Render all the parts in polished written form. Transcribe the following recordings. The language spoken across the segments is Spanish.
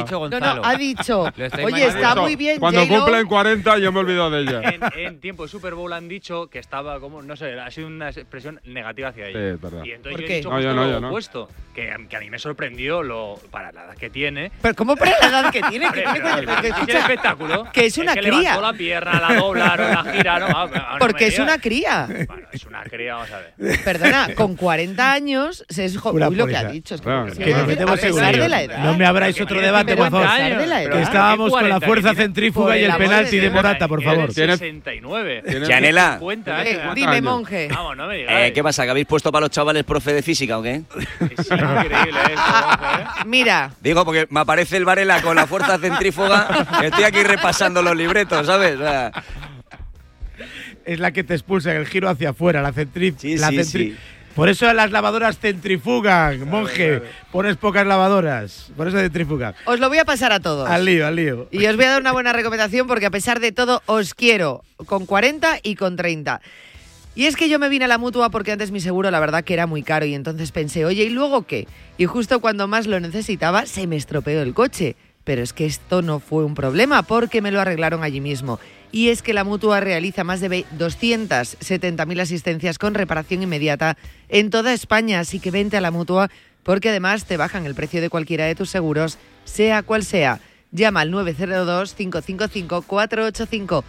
dicho Gonzalo. Ha dicho, oye, está muy bien, Cuando J-Lo. cumplen 40 yo me olvido de ella. En tiempo de Super Bowl han dicho que estaba como, no sé, ha sido una expresión negativa hacia ella. Sí, es verdad. Y entonces ¿Por yo qué? he dicho lo opuesto, que a mí me sorprendió para la edad que tiene. Pero ¿cómo para la edad que tiene? Hombre, que es el espectáculo. Que es una que cría. levantó la pierna, la doblaron, la giraron. Porque es una cría. Bueno, es una cría, vamos a ver. Perdona, con 40 años es lo que ha dicho. Es que nos metemos en de la edad. No me abráis otro debate, por favor. Que estábamos con la fuerza centrífuga y el penalti de Morata, por favor. 69. Chanela. Dime, monje. Vamos, no me digas. ¿Qué pasa? ¿Que habéis puesto para los chavales profe de física o qué? Es increíble eso, Mira. Digo, porque me aparece el Varela con la fuerza centrífuga. Estoy aquí repasando los libretos, ¿sabes? O sea, es la que te expulsa en el giro hacia afuera, la centrífuga. Sí. Por eso las lavadoras centrifugan, monje. Pones pocas lavadoras. Por eso centrifugan. Os lo voy a pasar a todos. Al lío. Y os voy a dar una buena recomendación porque a pesar de todo os quiero con 40 y con 30. Y es que yo me vine a la Mutua porque antes mi seguro la verdad que era muy caro y entonces pensé, oye, ¿y luego qué? Y justo cuando más lo necesitaba se me estropeó el coche. Pero es que esto no fue un problema porque me lo arreglaron allí mismo. Y es que la Mutua realiza más de 270.000 asistencias con reparación inmediata en toda España. Así que vente a la Mutua porque además te bajan el precio de cualquiera de tus seguros, sea cual sea. Llama al 902-555-485.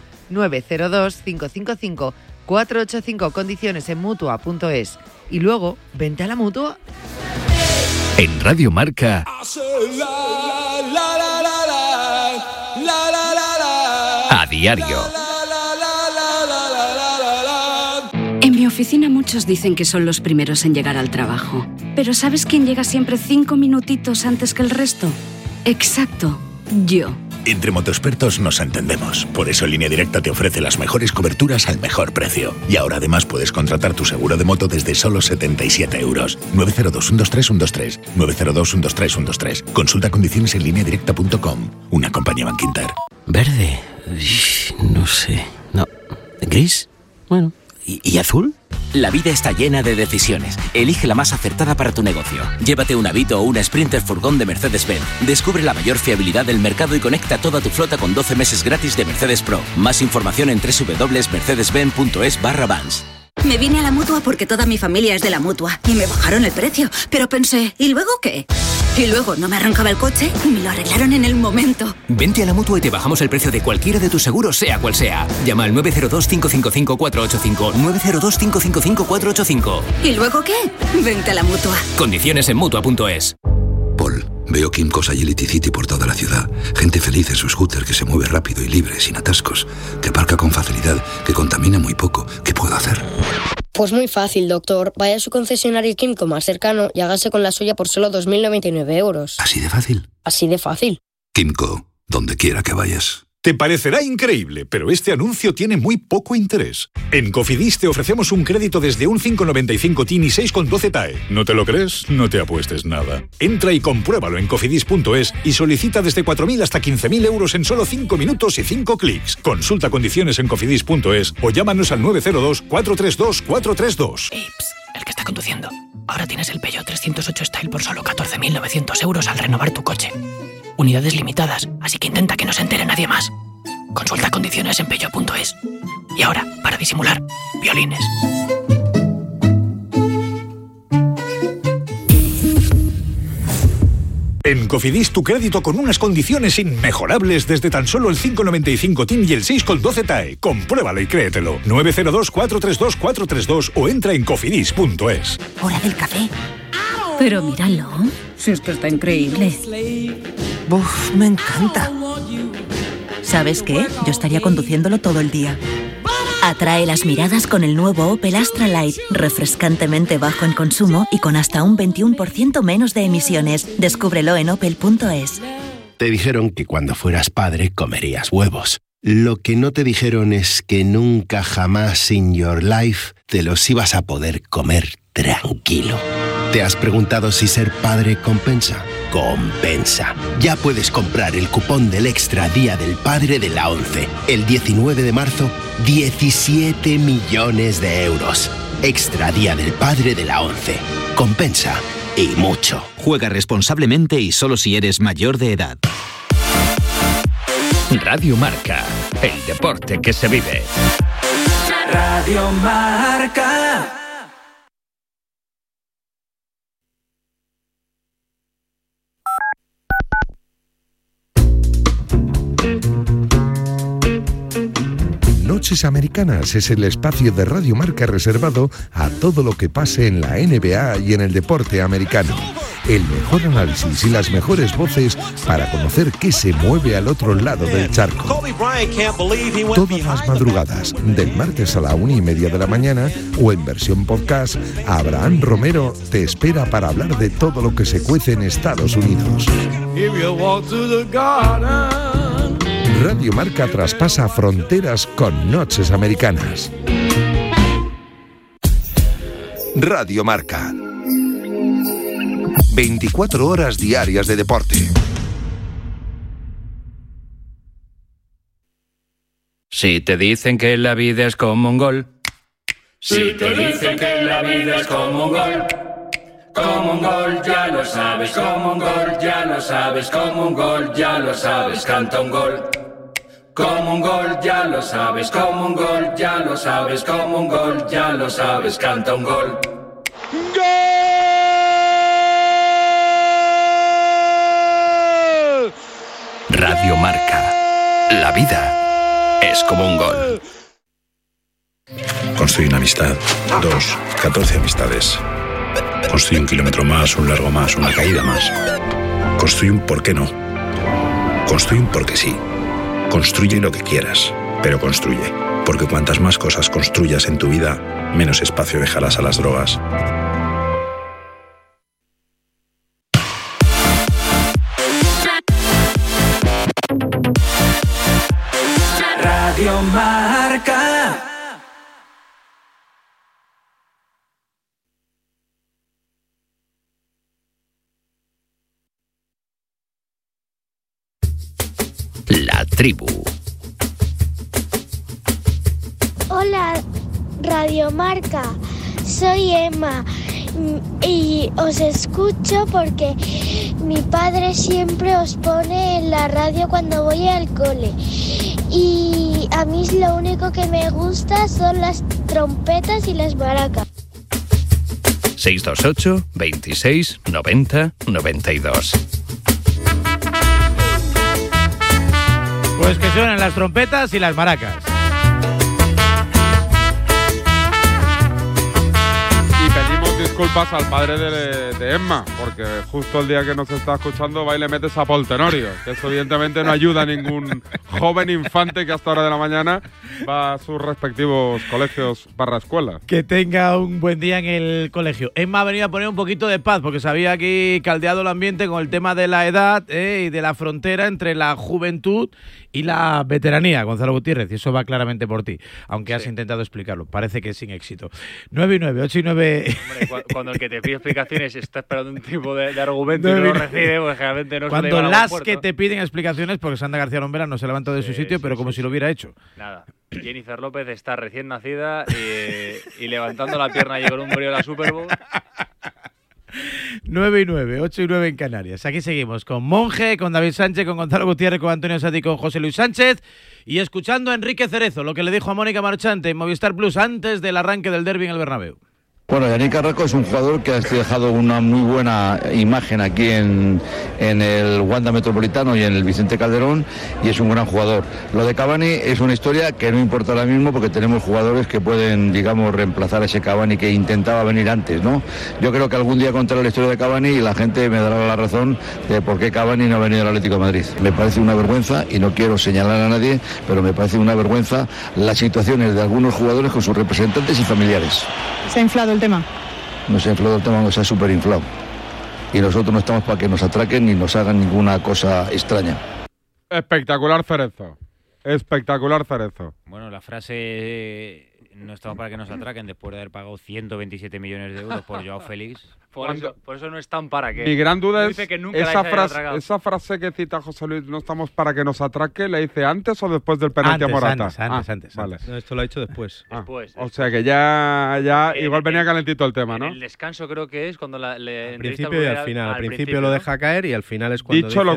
902-555-485. Condiciones en Mutua.es. Y luego, vente a la Mutua. En Radio Marca. A diario. En mi oficina muchos dicen que son los primeros en llegar al trabajo. Pero ¿sabes quién llega siempre 5 minutitos antes que el resto? Exacto, yo. Entre motoexpertos nos entendemos. Por eso Línea Directa te ofrece las mejores coberturas al mejor precio. Y ahora además puedes contratar tu seguro de moto desde solo 77 euros. 902-123-123. 902-123-123. Consulta condiciones en lineadirecta.com. Una compañía Bankinter. Verde. No sé. No. ¿Gris? Bueno. ¿Y azul? La vida está llena de decisiones. Elige la más acertada para tu negocio. Llévate un Avito o una Sprinter furgón de Mercedes-Benz. Descubre la mayor fiabilidad del mercado y conecta toda tu flota con 12 meses gratis de Mercedes Pro. Más información en www.mercedes-benz.es/vans. Me vine a la Mutua porque toda mi familia es de la Mutua y me bajaron el precio. Pero pensé, ¿y luego qué? Y luego no me arrancaba el coche y me lo arreglaron en el momento. Vente a la Mutua y te bajamos el precio de cualquiera de tus seguros, sea cual sea. Llama al 902-555-485. 902-555-485. ¿Y luego qué? Vente a la Mutua. Condiciones en Mutua.es. Paul, veo Quimcos Agility City por toda la ciudad. Gente feliz en su scooter que se mueve rápido y libre, sin atascos, que aparca con facilidad, que contamina muy poco. ¿Qué puedo hacer? Pues muy fácil, doctor. Vaya a su concesionario Quimco más cercano y hágase con la suya por solo 2.099 euros. ¿Así de fácil? Así de fácil. Quimco, donde quiera que vayas. Te parecerá increíble, pero este anuncio tiene muy poco interés. En Cofidis te ofrecemos un crédito desde un 5,95 TIN y 6,12 TAE. ¿No te lo crees? No te apuestes nada. Entra y compruébalo en cofidis.es y solicita desde 4.000 hasta 15.000 euros en solo 5 minutos y 5 clics. Consulta condiciones en cofidis.es o llámanos al 902 432 432. El que está conduciendo. Ahora tienes el Peugeot 308 Style por solo 14.900 euros al renovar tu coche. Unidades limitadas, así que intenta que no se entere nadie más. Consulta condiciones en Peugeot.es. Y ahora, para disimular, violines. En Cofidis tu crédito con unas condiciones inmejorables desde tan solo el 5,95 TIN y el 6,12 TAE. Compruébalo y créetelo. 902 432 432 o entra en cofidis.es. ¿Hora del café? Pero míralo. Si es que está increíble. Uf, me encanta. ¿Sabes qué? Yo estaría conduciéndolo todo el día. Atrae las miradas con el nuevo Opel Astra Light, refrescantemente bajo en consumo y con hasta un 21% menos de emisiones. Descúbrelo en opel.es. Te dijeron que cuando fueras padre comerías huevos. Lo que no te dijeron es que nunca jamás in your life te los ibas a poder comer tranquilo. ¿Te has preguntado si ser padre compensa? Compensa. Ya puedes comprar el cupón del Extra Día del Padre de la ONCE. El 19 de marzo, 17 millones de euros. Extra Día del Padre de la ONCE. Compensa. Y mucho. Juega responsablemente y solo si eres mayor de edad. Radio Marca, el deporte que se vive. Radio Marca. Noches Americanas es el espacio de Radio Marca reservado a todo lo que pase en la NBA y en el deporte americano. El mejor análisis y las mejores voces para conocer qué se mueve al otro lado del charco. Todas las madrugadas, del martes a la 1:30 de la mañana o en versión podcast, Abraham Romero te espera para hablar de todo lo que se cuece en Estados Unidos. Radio Marca traspasa fronteras con Noches Americanas. Radio Marca. 24 horas diarias de deporte. Si te dicen que la vida es como un gol. Si te dicen que la vida es como un gol ya lo sabes, como un gol ya lo sabes, como un gol ya lo sabes, canta un gol. Como un gol ya lo sabes, como un gol ya lo sabes, como un gol ya lo sabes, canta un gol. Radio Marca. La vida es como un gol. Construye una amistad. 2, 14 amistades. Construye un kilómetro más, un largo más, una caída más. Construye un por qué no. Construye un porque sí. Construye lo que quieras, pero construye. Porque cuantas más cosas construyas en tu vida, menos espacio dejarás a las drogas. Radio Marca. La tribu. Hola, Radio Marca. Soy Emma y os escucho porque mi padre siempre os pone en la radio cuando voy al cole. Y a mí lo único que me gusta son las trompetas y las maracas. 628 26 90 92. Pues que suenan las trompetas y las maracas. Y pedimos disculpas al padre de Emma, porque justo el día que nos está escuchando va y le metes a Paul Tenorio, que eso evidentemente no ayuda a ningún joven infante que hasta hora de la mañana va a sus respectivos colegios / escuelas. Que tenga un buen día en el colegio. Emma ha venido a poner un poquito de paz, porque se había aquí caldeado el ambiente con el tema de la edad y de la frontera entre la juventud y la veteranía, Gonzalo Gutiérrez, y eso va claramente por ti, aunque has intentado explicarlo, parece que sin éxito. 9 y 9, 8 y 9... Hombre, cuando el que te pide explicaciones está esperando un tipo de argumento y no lo recibe, pues generalmente no se le Cuando va las a que te piden explicaciones, porque Sandra García Lombera no se levanta de su sitio, pero como si lo hubiera hecho. Nada, Jennifer López está recién nacida y levantando la pierna y con un brío a la Super Bowl. 9 y 9, 8 y 9 en Canarias. Aquí seguimos con Monje, con David Sánchez, con Gonzalo Gutiérrez, con Antonio Sati, con José Luis Sánchez y escuchando a Enrique Cerezo, lo que le dijo a Mónica Marchante en Movistar Plus antes del arranque del derbi en el Bernabéu. Bueno, Yannick Carrasco es un jugador que ha dejado una muy buena imagen aquí en el Wanda Metropolitano y en el Vicente Calderón, y es un gran jugador. Lo de Cavani es una historia que no importa ahora mismo porque tenemos jugadores que pueden, digamos, reemplazar a ese Cavani que intentaba venir antes, ¿no? Yo creo que algún día contaré la historia de Cavani y la gente me dará la razón de por qué Cavani no ha venido al Atlético de Madrid. Me parece una vergüenza, y no quiero señalar a nadie, pero me parece una vergüenza las situaciones de algunos jugadores con sus representantes y familiares. ¿Se ha inflado el tema? No se ha inflado el tema, no se ha superinflado. Y nosotros no estamos para que nos atraquen ni nos hagan ninguna cosa extraña. Espectacular Cerezo. Espectacular Cerezo. Bueno, la frase no estamos para que nos atraquen después de haber pagado 127 millones de euros por Joao Félix. Por eso no están para que... Mi gran duda es, dice que nunca esa frase que cita José Luis, no estamos para que nos atraque, ¿la dice antes o después del penalti a Morata? Antes. Vale. No, esto lo ha hecho después. O sea que ya igual venía calentito el tema, ¿no? En el descanso creo que es cuando le al principio y al final. Al principio lo deja caer y al final es cuando dicho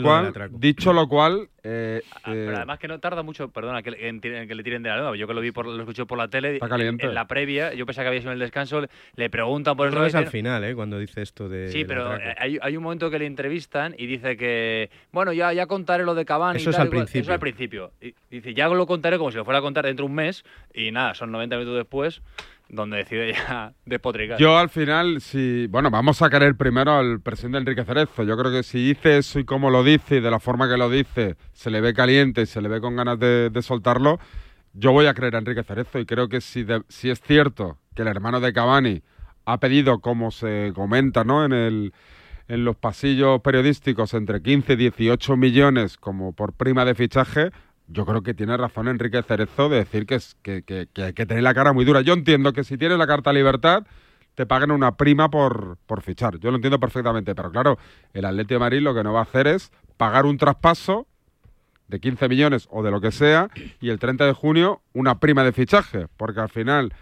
lo cual, pero además que no tarda mucho, perdona, que le tiren de la nueva. Yo que lo escuché por la tele, está caliente. En la previa, yo pensaba que había sido en el descanso, le preguntan por eso. Es al final, cuando dice esto de... Sí, pero hay un momento que le entrevistan y dice que, bueno, ya contaré lo de Cavani. Eso es al principio. Eso al principio. Y dice, ya lo contaré como si lo fuera a contar dentro de un mes, y nada, son 90 minutos después donde decide ya despotricar. Yo al final, vamos a querer primero al presidente Enrique Cerezo. Yo creo que si dice eso y como lo dice y de la forma que lo dice, se le ve caliente y se le ve con ganas de soltarlo, yo voy a creer a Enrique Cerezo y creo que si es cierto que el hermano de Cavani ha pedido, como se comenta, ¿no?, en los pasillos periodísticos, entre 15 y 18 millones como por prima de fichaje, yo creo que tiene razón Enrique Cerezo de decir que hay que tener la cara muy dura. Yo entiendo que si tienes la carta libertad, te paguen una prima por fichar. Yo lo entiendo perfectamente, pero claro, el Atlético de Madrid lo que no va a hacer es pagar un traspaso de 15 millones o de lo que sea y el 30 de junio una prima de fichaje, porque al final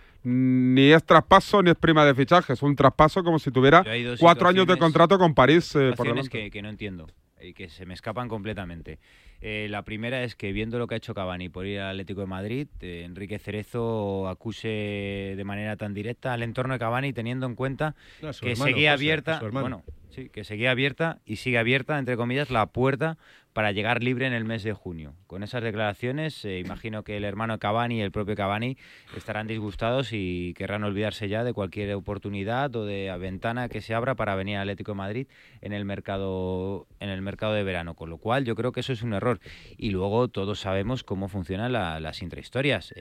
ni es traspaso ni es prima de fichaje, es un traspaso como si tuviera 4 años de contrato con París por delante. Que no entiendo y que se me escapan completamente. La primera es que, viendo lo que ha hecho Cavani por ir al Atlético de Madrid, Enrique Cerezo acuse de manera tan directa al entorno de Cavani, teniendo en cuenta que seguía abierta, que seguía abierta y sigue abierta, entre comillas, la puerta para llegar libre en el mes de junio. Con esas declaraciones, imagino que el hermano de Cavani y el propio Cavani estarán disgustados y querrán olvidarse ya de cualquier oportunidad o de ventana que se abra para venir al Atlético de Madrid en el mercado de verano. Con lo cual, yo creo que eso es un error. Y luego todos sabemos cómo funcionan las intrahistorias.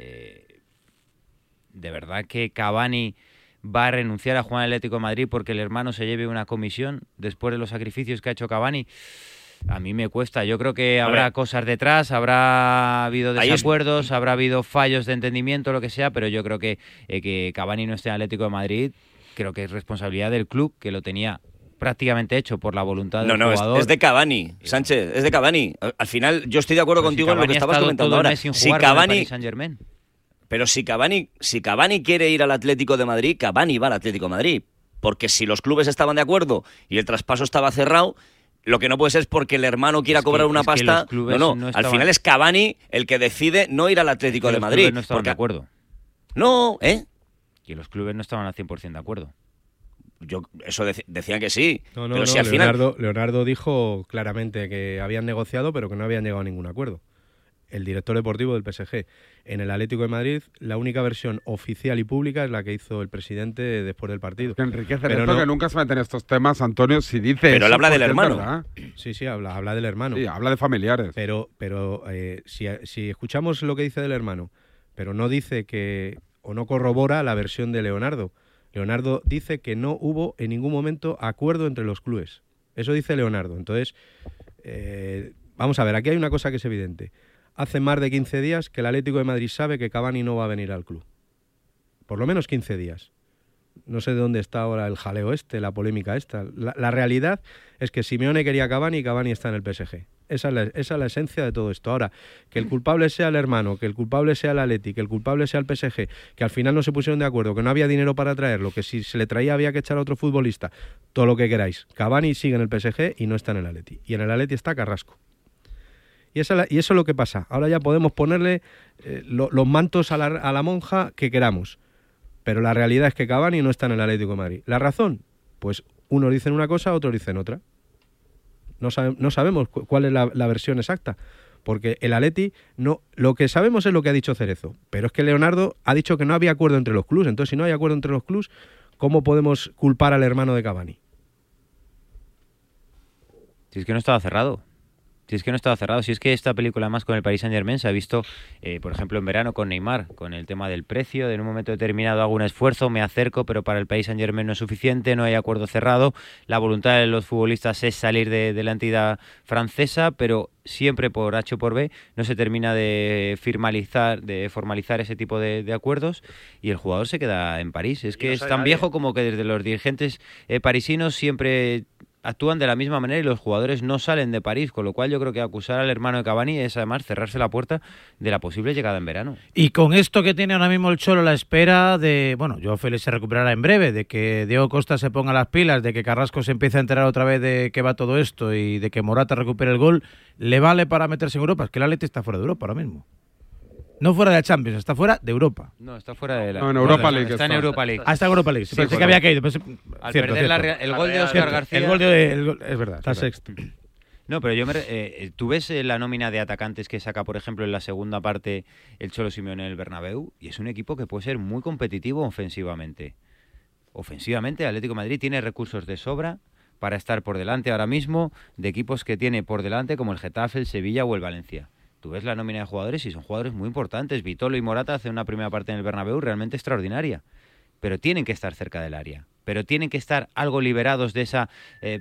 ¿De verdad que Cavani va a renunciar a jugar al Atlético de Madrid porque el hermano se lleve una comisión después de los sacrificios que ha hecho Cavani? A mí me cuesta. Yo creo que habrá cosas detrás, habrá habido desacuerdos, habrá habido fallos de entendimiento, lo que sea, pero yo creo que Cavani no esté en el Atlético de Madrid, creo que es responsabilidad del club, que lo tenía prácticamente hecho por la voluntad del jugador. No, es de Cavani, Sánchez, es de Cavani. Al final, yo estoy de acuerdo contigo en lo que estabas comentando ahora. Si Cavani, pero si Cavani quiere ir al Atlético de Madrid, Cavani va al Atlético de Madrid. Porque si los clubes estaban de acuerdo y el traspaso estaba cerrado, lo que no puede ser es porque el hermano quiera cobrar una pasta. No al final es Cavani el que decide no ir al Atlético de Madrid. Los clubes no estaban de acuerdo. No, Que los clubes no estaban al 100% de acuerdo. Eso decían que sí. Pero si al final... Leonardo dijo claramente que habían negociado, pero que no habían llegado a ningún acuerdo. El director deportivo del PSG. En el Atlético de Madrid, la única versión oficial y pública es la que hizo el presidente después del partido. Que Enrique Cerezo, que nunca se mete en estos temas, Antonio, si dice pero eso, él habla del hermano. Sí, habla del hermano. Sí, habla de familiares. Pero si escuchamos lo que dice del hermano, pero no dice que, o no corrobora la versión de Leonardo. Leonardo dice que no hubo en ningún momento acuerdo entre los clubes. Eso dice Leonardo. Entonces, vamos a ver, aquí hay una cosa que es evidente. Hace más de 15 días que el Atlético de Madrid sabe que Cavani no va a venir al club. Por lo menos 15 días. No sé de dónde está ahora el jaleo la polémica esta. La realidad es que Simeone quería a Cavani y Cavani está en el PSG. Esa es la esencia de todo esto. Ahora, que el culpable sea el hermano, que el culpable sea el Atleti, que el culpable sea el PSG, que al final no se pusieron de acuerdo, que no había dinero para traerlo, que si se le traía había que echar a otro futbolista, todo lo que queráis. Cavani sigue en el PSG y no está en el Atleti. Y en el Atleti está Carrasco. Y eso es lo que pasa. Ahora ya podemos ponerle los mantos a la monja que queramos. Pero la realidad es que Cavani no está en el Atlético de Madrid. ¿La razón? Pues unos dicen una cosa, otros dicen otra. No sabemos cuál es la versión exacta. Porque el Atleti, lo que sabemos es lo que ha dicho Cerezo. Pero es que Leonardo ha dicho que no había acuerdo entre los clubes. Entonces, si no hay acuerdo entre los clubes, ¿cómo podemos culpar al hermano de Cavani? Si es que no estaba cerrado. Si es que esta película, además, con el Paris Saint-Germain se ha visto, por ejemplo, en verano con Neymar, con el tema del precio, de en un momento determinado hago un esfuerzo, me acerco, pero para el Paris Saint-Germain no es suficiente, no hay acuerdo cerrado, la voluntad de los futbolistas es salir de la entidad francesa, pero siempre por H o por B, no se termina de formalizar ese tipo de acuerdos y el jugador se queda en París. Es que es tan viejo como que desde los dirigentes parisinos siempre actúan de la misma manera y los jugadores no salen de París, con lo cual yo creo que acusar al hermano de Cavani es además cerrarse la puerta de la posible llegada en verano. Y con esto que tiene ahora mismo el Cholo, la espera de, Joao Félix se recuperará en breve, de que Diego Costa se ponga las pilas, de que Carrasco se empiece a enterar otra vez de qué va todo esto y de que Morata recupere el gol, ¿le vale para meterse en Europa? Es que el Atleti está fuera de Europa ahora mismo. No fuera de la Champions, está fuera de Europa. No, está fuera de la... No, en Europa League. Está en Europa League. Está en Europa League. Sí, pensé que había caído. Al perder el gol de Óscar García... Es verdad, está sexto. No, pero tú ves la nómina de atacantes que saca, por ejemplo, en la segunda parte el Cholo Simeone en el Bernabéu, y es un equipo que puede ser muy competitivo ofensivamente. Ofensivamente, el Atlético de Madrid tiene recursos de sobra para estar por delante ahora mismo de equipos que tiene por delante como el Getafe, el Sevilla o el Valencia. Tú ves la nómina de jugadores y son jugadores muy importantes. Vitolo y Morata hacen una primera parte en el Bernabéu realmente extraordinaria. Pero tienen que estar cerca del área. Pero tienen que estar algo liberados de esa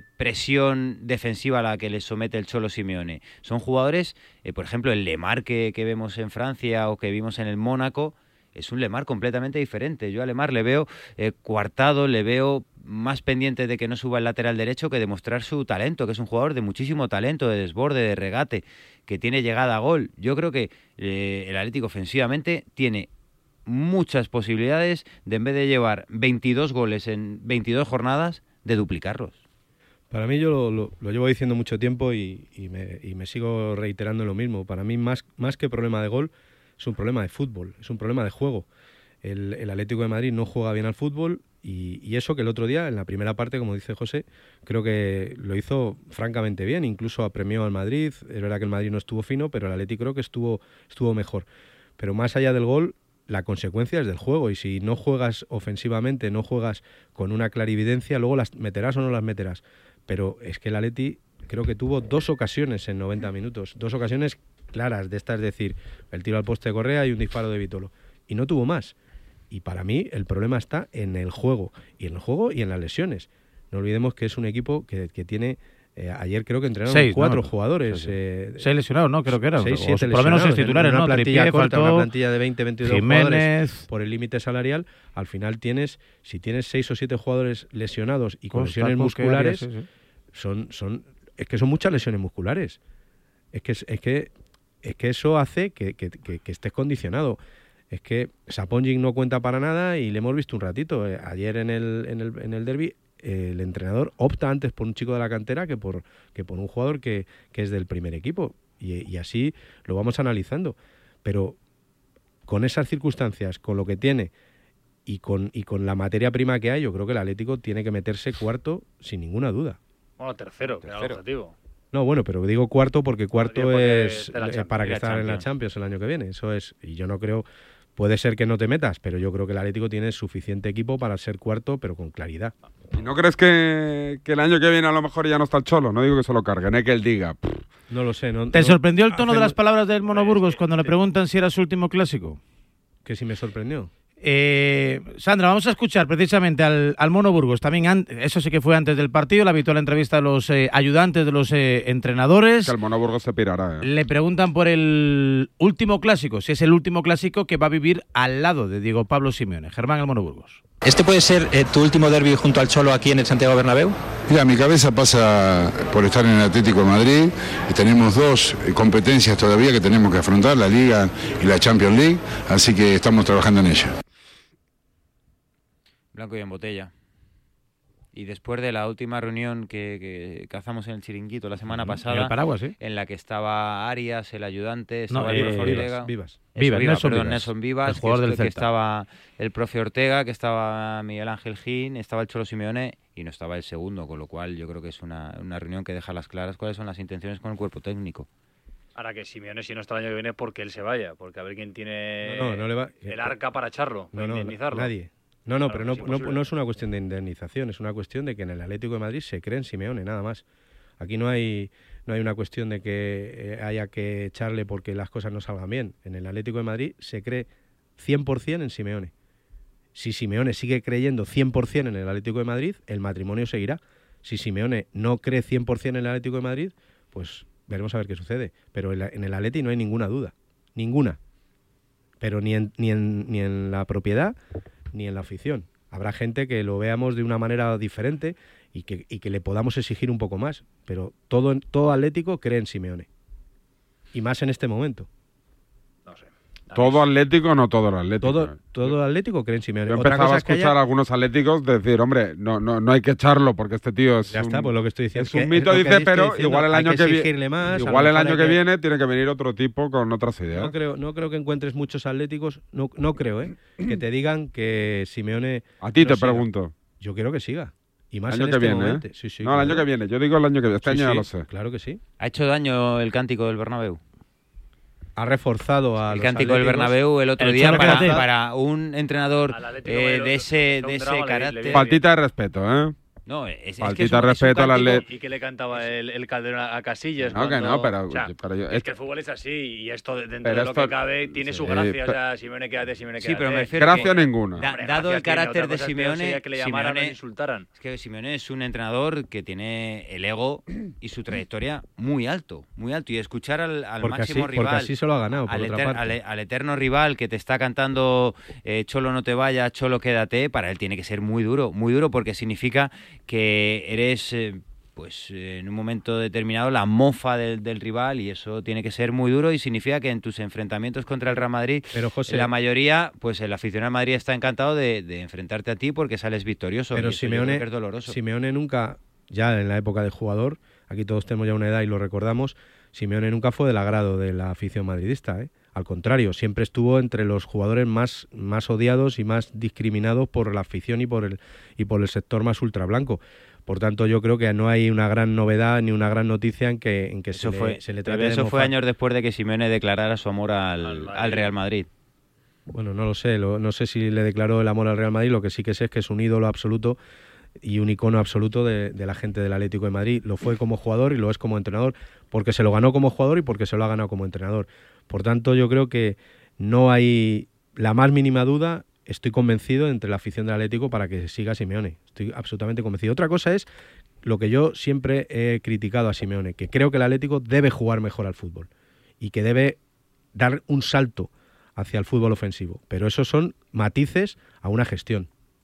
presión defensiva a la que les somete el Cholo Simeone. Son jugadores, por ejemplo, el Lemar que vemos en Francia o que vimos en el Mónaco, es un Lemar completamente diferente. Yo a Lemar le veo coartado, le veo más pendiente de que no suba el lateral derecho que de mostrar su talento, que es un jugador de muchísimo talento, de desborde, de regate, que tiene llegada a gol. Yo creo que el Atlético ofensivamente tiene muchas posibilidades de, en vez de llevar 22 goles en 22 jornadas, de duplicarlos. Para mí, yo lo llevo diciendo mucho tiempo y me sigo reiterando lo mismo. Para mí, más que problema de gol, es un problema de fútbol, es un problema de juego. El Atlético de Madrid no juega bien al fútbol y eso que el otro día, en la primera parte, como dice José, creo que lo hizo francamente bien. Incluso apremió al Madrid. Es verdad que el Madrid no estuvo fino, pero el Atlético creo que estuvo mejor. Pero más allá del gol, la consecuencia es del juego. Y si no juegas ofensivamente, no juegas con una clarividencia, luego las meterás o no las meterás. Pero es que el Atleti creo que tuvo 2 ocasiones en 90 minutos. 2 ocasiones claras de estas, es decir, el tiro al poste de Correa y un disparo de Vitolo. Y no tuvo más. Y para mí el problema está en el juego. Y en el juego y en las lesiones. No olvidemos que es un equipo que tiene... ayer creo que entrenaron 4 jugadores. 6 lesionados, ¿no? Creo que eran. 6, 7 por lo menos 6 titulares, una ¿no? Plantilla corta, faltó... una plantilla de 20, 22 Jiménez... jugadores por el límite salarial. Al final si tienes 6 o 7 jugadores lesionados y con lesiones musculares, es que son muchas lesiones musculares. Es que eso hace que estés condicionado. Es que Saponjic no cuenta para nada y le hemos visto un ratito. Ayer en el derbi el entrenador opta antes por un chico de la cantera que por un jugador que es del primer equipo. Y así lo vamos analizando. Pero con esas circunstancias, con lo que tiene y con la materia prima que hay, yo creo que el Atlético tiene que meterse cuarto sin ninguna duda. Bueno, tercero. Era el objetivo. No, bueno, pero digo cuarto porque es para que estar en la Champions el año que viene. Eso es, y yo no creo, puede ser que no te metas, pero yo creo que el Atlético tiene suficiente equipo para ser cuarto, pero con claridad. ¿Y no crees que el año que viene a lo mejor ya no está el Cholo? No digo que se lo carguen, es que él diga. No lo sé. ¿Te sorprendió el tono de las palabras del Mono Burgos cuando le preguntan si era su último clásico? Que sí me sorprendió. Sandra, vamos a escuchar precisamente al Mono Burgos. También eso sí que fue antes del partido, la habitual entrevista a los ayudantes de los entrenadores. Que el Mono Burgos se pirará. Le preguntan por el último clásico, si es el último clásico que va a vivir al lado de Diego Pablo Simeone. Germán, el Mono Burgos. ¿Este puede ser tu último derbi junto al Cholo aquí en el Santiago Bernabéu? Mira, mi cabeza pasa por estar en el Atlético de Madrid. Tenemos 2 competencias todavía que tenemos que afrontar, la Liga y la Champions League, así que estamos trabajando en ella. Blanco y en botella. Y después de la última reunión que hacemos en el Chiringuito la semana pasada, en el Paraguas, ¿sí? En la que estaba Arias, el ayudante, estaba el profe Ortega. Nelson Vivas, el jugador del Celta. Que estaba el profe Ortega, que estaba Miguel Ángel Gin, estaba el Cholo Simeone y no estaba el segundo, con lo cual yo creo que es una reunión que deja las claras cuáles son las intenciones con el cuerpo técnico. Ahora que Simeone, si no está el año que viene, porque él se vaya, porque a ver quién tiene no le va, el arca para echarlo, para indemnizarlo. Nadie. No, claro, pero no es una cuestión de indemnización, es una cuestión de que en el Atlético de Madrid se cree en Simeone, nada más. Aquí no hay una cuestión de que haya que echarle porque las cosas no salgan bien. En el Atlético de Madrid se cree 100% en Simeone. Si Simeone sigue creyendo 100% en el Atlético de Madrid, el matrimonio seguirá. Si Simeone no cree 100% en el Atlético de Madrid, pues veremos a ver qué sucede. Pero en el Atleti no hay ninguna duda. Ninguna. Pero ni en la propiedad ni en la afición. Habrá gente que lo veamos de una manera diferente y que le podamos exigir un poco más. Pero todo Atlético cree en Simeone. Y más en este momento. ¿Todo Atlético o no todo el Atlético? Todo Atlético cree en Simeone. Yo empezaba a escuchar a algunos atléticos decir, hombre, no hay que echarlo porque este tío es pues lo que estoy diciendo. Es un mito, dice, pero igual el año que viene tiene que venir otro tipo con otras ideas. No creo que encuentres muchos atléticos, no creo, que te digan que Simeone... A ti te pregunto. Yo quiero que siga. Y más el año en que este viene, momento. ¿eh? Sí, no, el año que viene. Yo digo el año que viene. Este año ya lo sé. Claro que sí. ¿Ha hecho daño el cántico del Bernabéu? Ha reforzado a el los cántico del Bernabéu el otro día para un entrenador de ese carácter. Faltita de respeto, ¿eh? No, es faltita de respeto al Atleti. ¿Y qué le cantaba el Calderón a Casillas? No, que no, pero es que el fútbol es así y esto dentro de lo que cabe tiene su gracia. O sea, Simeone quédate. Sí, pero me refiero gracia ninguna. Dado el carácter de Simeone, que le llamaran o le insultaran. Es que Simeone es un entrenador que tiene el ego y su trayectoria muy alto. Y escuchar al máximo rival. Porque así se lo ha ganado, por otra parte. Al eterno rival que te está cantando Cholo no te vayas, Cholo quédate, para él tiene que ser muy duro porque significa que eres en un momento determinado la mofa del rival y eso tiene que ser muy duro y significa que en tus enfrentamientos contra el Real Madrid, pero José, la mayoría, pues el aficionado al Madrid está encantado de enfrentarte a ti porque sales victorioso. Pero Simeone es doloroso. Simeone nunca, ya en la época de jugador, aquí todos tenemos ya una edad y lo recordamos, Simeone nunca fue del agrado de la afición madridista, ¿eh? Al contrario, siempre estuvo entre los jugadores más odiados y más discriminados por la afición y por el sector más ultrablanco. Por tanto, yo creo que no hay una gran novedad ni una gran noticia en que se le trate de eso mofar. Fue años después de que Simeone declarara su amor al Real Madrid. Bueno, no lo sé, no sé si le declaró el amor al Real Madrid, lo que sí que sé es que es un ídolo absoluto y un icono absoluto de la gente del Atlético de Madrid. Lo fue como jugador y lo es como entrenador, porque se lo ganó como jugador y porque se lo ha ganado como entrenador. Por tanto, yo creo que no hay la más mínima duda, estoy convencido entre la afición del Atlético para que siga Simeone. Estoy absolutamente convencido. Otra cosa es lo que yo siempre he criticado a Simeone, que creo que el Atlético debe jugar mejor al fútbol y que debe dar un salto hacia el fútbol ofensivo. Pero esos son matices a una gestión.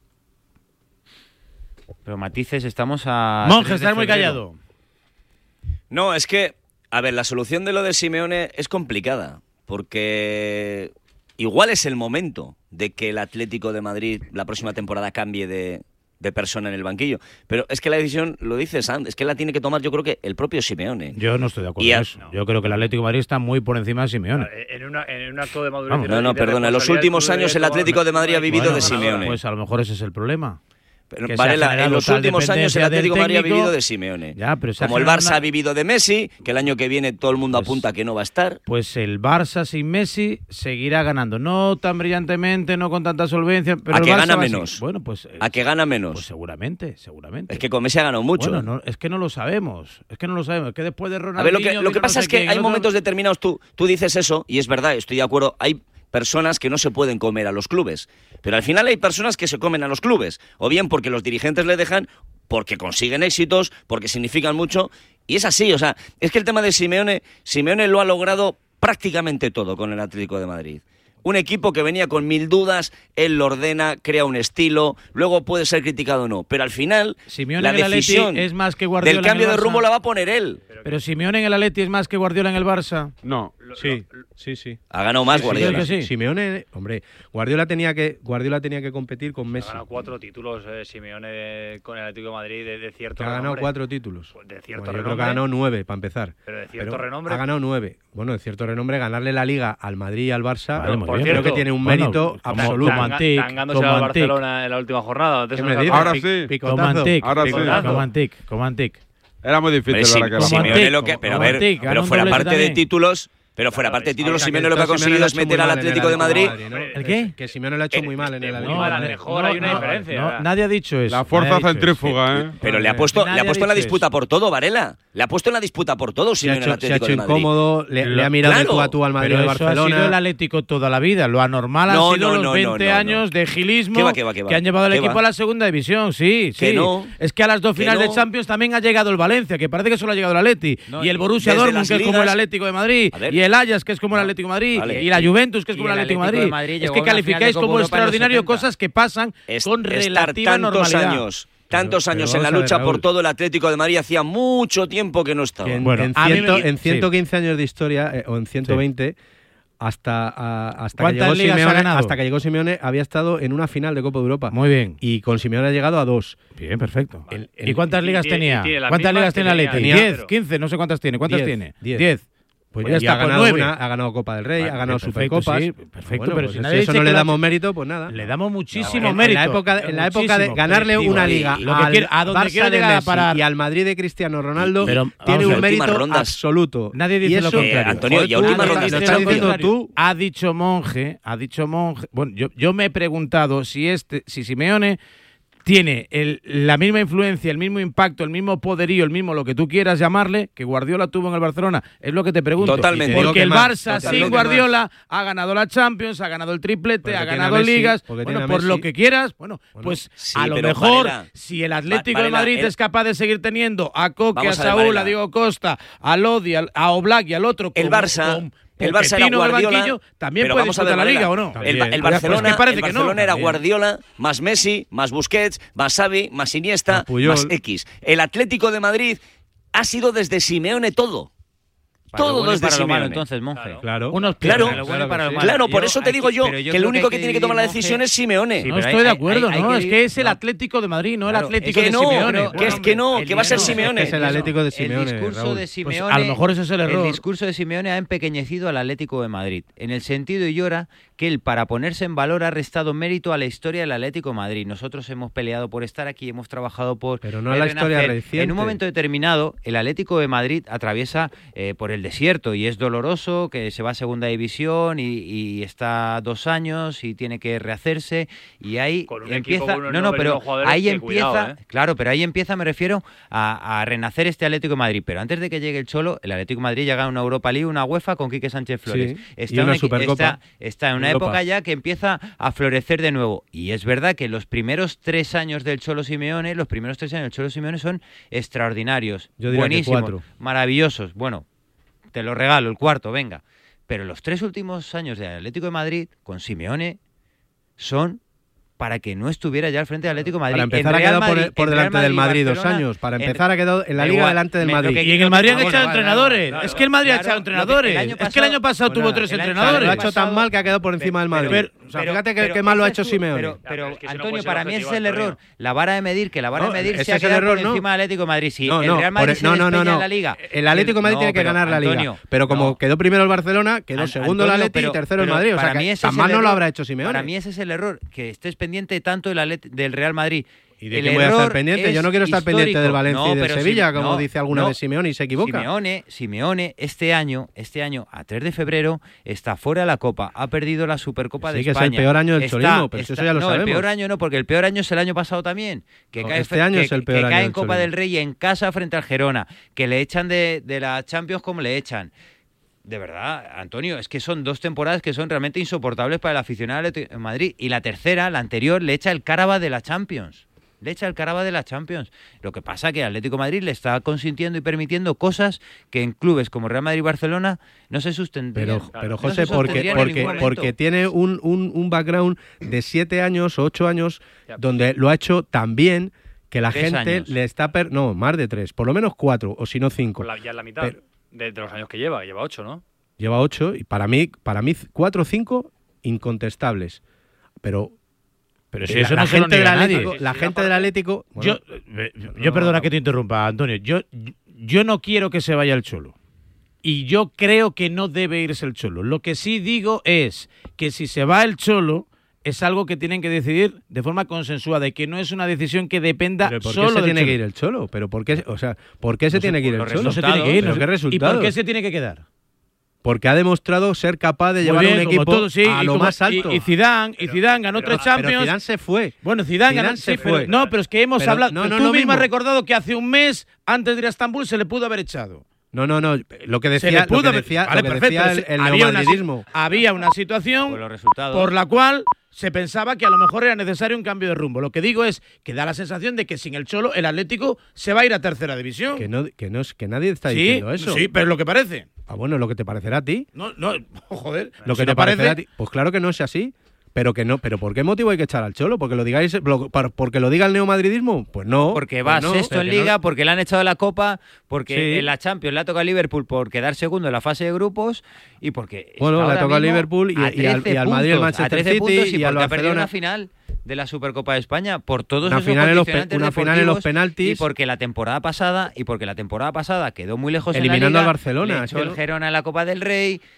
Pero matices, estamos a... Monje, estás muy callado. No, es que, a ver, la solución de lo de Simeone es complicada, porque igual es el momento de que el Atlético de Madrid la próxima temporada cambie de persona en el banquillo. Pero es que la decisión, lo dice Sand, es que la tiene que tomar yo creo que el propio Simeone. Yo no estoy de acuerdo con eso. No. Yo creo que el Atlético de Madrid está muy por encima de Simeone. En un acto de madurez... No, perdona, en los últimos años el Atlético de Madrid ha vivido de Simeone. Pues a lo mejor ese es el problema. Pero, en los últimos años el Atlético de Madrid ha vivido de Simeone. Ya, pero como el Barça ha vivido de Messi, que el año que viene todo el mundo apunta que no va a estar. Pues el Barça sin Messi seguirá ganando. No tan brillantemente, no con tanta solvencia, pero ¿a el que Barça gana menos? Bueno, pues... ¿A que gana menos? Pues seguramente. Es que con Messi ha ganado mucho. Bueno, no, es que no lo sabemos. Es que después de Ronaldinho... A ver, lo que pasa es que hay momentos determinados, tú dices eso, y es verdad, estoy de acuerdo, hay personas que no se pueden comer a los clubes, pero al final hay personas que se comen a los clubes, o bien porque los dirigentes le dejan, porque consiguen éxitos, porque significan mucho, y es así, o sea, es que el tema de Simeone lo ha logrado prácticamente todo con el Atlético de Madrid. Un equipo que venía con 1000 dudas, él lo ordena, crea un estilo, luego puede ser criticado o no, pero al final Simeone la decisión es más que Guardiola del cambio de rumbo la va a poner él. Pero Simeone en el Atleti es más que Guardiola en el Barça. No, sí. Ha ganado más Guardiola. Sí. Simeone, hombre, Guardiola tenía que competir con Messi. Ha ganado 4 títulos Simeone con el Atlético de Madrid de cierto renombre. Ha ganado 4 títulos. De cierto renombre. Yo creo que ha ganado 9 para empezar. Pero de cierto renombre. Ha ganado 9. Bueno, de cierto renombre, ganarle la Liga al Madrid y al Barça, por creo que tiene un mérito absoluto. Tangándose al Barcelona en la última jornada. Ahora sí. Comantic. Era muy difícil pero fuera parte de títulos, Pero fuera parte de título, Simeone lo que ha conseguido es meter al Atlético de Madrid. ¿El qué? Que Simeone lo ha hecho muy mal en el Atlético. A lo mejor hay una diferencia. Nadie ha dicho eso. La fuerza centrífuga, ¿eh? Pero le ha puesto en la disputa por todo, Varela. Le ha puesto en la disputa por todo Simeone al Atlético de Madrid. Se ha hecho incómodo, le ha mirado de tú a tú al Madrid de Barcelona. Eso ha sido el Atlético toda la vida. Lo anormal han sido los 20 años de gilismo que han llevado al equipo a la segunda división. Sí. Es que a las 2 finales de Champions también ha llegado el Valencia, que parece que solo ha llegado el Atleti. Y el Borussia Dortmund, que es como el Atlético de Madrid. Y el Ajax, que es como el Atlético de Madrid. Y la Juventus, que es como el Atlético de Madrid. Es que calificáis como extraordinario cosas que pasan con relativa normalidad. Tantos años en la lucha por todo el Atlético de Madrid, hacía mucho tiempo que no estaba. En 115 años de historia, o en 120, hasta que llegó Simeone, había estado en una final de Copa de Europa. Muy bien. Y con Simeone ha llegado a 2. Bien, perfecto. ¿Y cuántas ligas tenía? ¿Cuántas ligas tiene el Atleti? 10, 15, no sé cuántas tiene. ¿Cuántas tiene? 10. Pues ya está, ha ganado 9. Ha ganado Copa del Rey, ha ganado Supercopas. Sí, perfecto, bueno, pero pues si eso no le damos mérito, pues nada. Le damos muchísimo mérito. En la época de ganarle una liga a donde Barça de Messi y al Madrid de Cristiano Ronaldo, tiene un mérito absoluto. Nadie dice lo contrario. Antonio, y última ronda. Lo estás diciendo tú. Ha dicho Monge. Bueno, yo me he preguntado si Simeone tiene la misma influencia, el mismo impacto, el mismo poderío, el mismo lo que tú quieras llamarle, que Guardiola tuvo en el Barcelona. Es lo que te pregunto. Totalmente. Porque el Barça sin Guardiola ha ganado la Champions, ha ganado el triplete, ha ganado ligas. Bueno, por lo que quieras. Bueno, pues a lo mejor, si el Atlético de Madrid es capaz de seguir teniendo a Coque, a Saúl, a Diego Costa, a Lodi, a Oblak y al otro. El Barça era Guardiola, también puede disputar la Liga, ¿o no? El Barcelona era Guardiola, más Messi, más Busquets, más Xavi, más Iniesta, más X. El Atlético de Madrid ha sido desde Simeone todo. Todo desde Simeone. Entonces, Monje. Claro, por eso te digo yo que el único que tiene que tomar la decisión es Simeone. No estoy de acuerdo, no, es que es el Atlético de Madrid, no el Atlético de Simeone. Que va a ser Simeone. Es el Atlético de Simeone. El discurso de Simeone, a lo mejor ese es el error. El discurso de Simeone ha empequeñecido al Atlético de Madrid, en el sentido y llora que él, para ponerse en valor, ha restado mérito a la historia del Atlético de Madrid. Nosotros hemos peleado por estar aquí, hemos trabajado por... Pero no a la historia reciente. En un momento determinado, el Atlético de Madrid atraviesa por el desierto y es doloroso, que se va a segunda división y está 2 años y tiene que rehacerse y ahí empieza... Pero ahí empieza, me refiero, a renacer este Atlético de Madrid. Pero antes de que llegue el Cholo, el Atlético de Madrid llega a una Europa League, una UEFA con Quique Sánchez Flores. Sí, una Supercopa. Está en una época ya que empieza a florecer de nuevo. Y es verdad que los primeros 3 años del Cholo Simeone, son extraordinarios, buenísimos, maravillosos. Bueno, te lo regalo, el cuarto, venga. Pero los 3 últimos años del Atlético de Madrid con Simeone son para que no estuviera ya al frente del Atlético de Madrid. Para empezar, ha quedado por delante del Madrid 2 años. Para empezar, ha quedado en la Liga delante del Madrid. Y en el Madrid han echado entrenadores. Es que el Madrid ha echado entrenadores. Es que el año pasado tuvo 3 entrenadores. Lo ha hecho tan mal que ha quedado por encima del Madrid. Fíjate que mal lo ha hecho Simeone. Pero Antonio, para mí ese es el error. La vara de medir, se ha quedado por encima del Atlético de Madrid. Si el Real Madrid se despeña en la Liga. El Atlético de Madrid tiene que ganar la Liga. Pero como quedó primero el Barcelona, quedó segundo el Atlético y tercero el Madrid. O sea, que tan mal no lo habrá hecho Simeone. Para mí ese es el error, que estés pendiente tanto del Real Madrid. ¿Y de qué voy a estar pendiente? Yo no quiero estar pendiente del Valencia y del Sevilla, como dice alguna vez Simeone, y se equivoca. Simeone este año, a 3 de febrero, está fuera de la Copa, ha perdido la Supercopa de España. Sí, que es el peor año del cholismo, pero eso ya lo sabemos. No, el peor año no, porque el peor año es el año pasado también. Este año es el peor año. Que cae en Copa del Rey en casa frente al Girona, que le echan de la Champions como le echan. De verdad, Antonio, es que son 2 temporadas que son realmente insoportables para el aficionado de Madrid. Y la tercera, la anterior, le echa el Carabao de la Champions. Lo que pasa es que el Atlético de Madrid le está consintiendo y permitiendo cosas que en clubes como Real Madrid y Barcelona no se sustentarían. Pero José, porque tiene un background de 7 años o 8 años donde lo ha hecho tan bien que la gente años. Le está... No, más de 3, por lo menos 4, o si no 5. Ya en la mitad de los años que lleva 8, ¿no? Lleva 8 y para mí 4 o 5 incontestables. Pero si eso no se lo niega a nadie. La gente del Atlético... Bueno, yo perdona que te interrumpa, Antonio. Yo no quiero que se vaya el Cholo. Y yo creo que no debe irse el Cholo. Lo que sí digo es que si se va el Cholo, es algo que tienen que decidir de forma consensuada y que no es una decisión que dependa solo del Cholo. ¿Por qué se tiene que ir el Cholo? ¿Pero por qué se tiene que ir el Cholo? No se tiene que ir. ¿Qué resultados? ¿Y por qué se tiene que quedar? porque ha demostrado ser capaz de llevar un equipo a lo más alto. Y Zidane ganó 3 Champions. Pero Zidane se fue. Bueno, Zidane se fue. No, pero es que hemos hablado. Tú mismo has recordado que hace un mes, antes de ir a Estambul, se le pudo haber echado. No. Lo que decía el neomadridismo. Había una situación por la cual se pensaba que a lo mejor era necesario un cambio de rumbo. Lo que digo es que da la sensación de que sin el Cholo el Atlético se va a ir a tercera división. Que nadie está diciendo eso. Sí, pero es lo que parece. Bueno, lo que te parecerá a ti. No, joder. Lo que te parecerá a ti. Pues claro que no es así. Pero ¿por qué motivo hay que echar al Cholo? ¿Porque lo diga el neomadridismo? Pues no. Porque va sexto en Liga, porque le han echado la Copa, porque en la Champions le ha tocado a Liverpool por quedar segundo en la fase de grupos y porque... Bueno, le ha tocado a Liverpool y al Madrid, el Manchester City y al Barcelona. Ha perdido una final de la Supercopa de España por todos esos condicionantes una final en los penaltis y porque la temporada pasada quedó muy lejos eliminando en la Liga, al Barcelona. le echó el Girona en la Copa del Rey